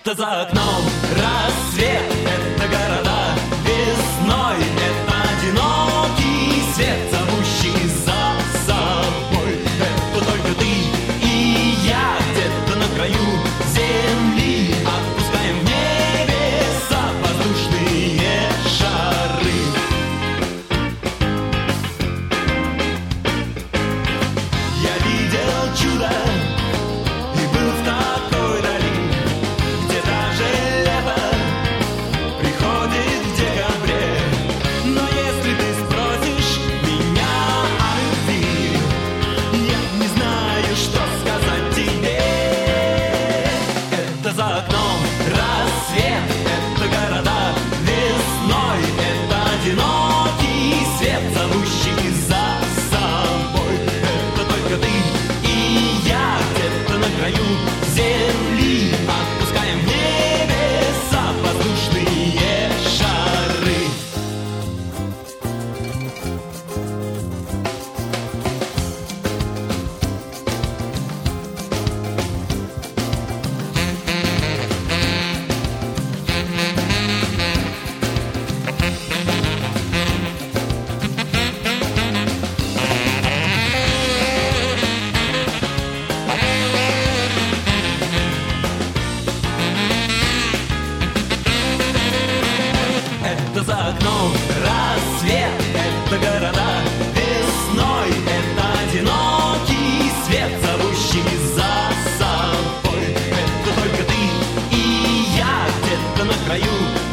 Это за окном рассвет, это города весной, это одинокий свет, зовущий за собой. Это только ты и я где-то на краю земли, отпускаем в небеса воздушные шары. Я видел чудо и был в такой дали, где даже лето приходит в декабре. Но если ты спросишь меня о любви, я не знаю, что сказать тебе. Это за окном рассвет, это города весной, это одинокий свет, зовущий за собой. Это только ты и я где-то на краю земли, отпускаем в небеса воздушные шары. Это за окном рассвет, это города весной, это одинокий свет, зовущий за собой. Это только ты и я где-то на краю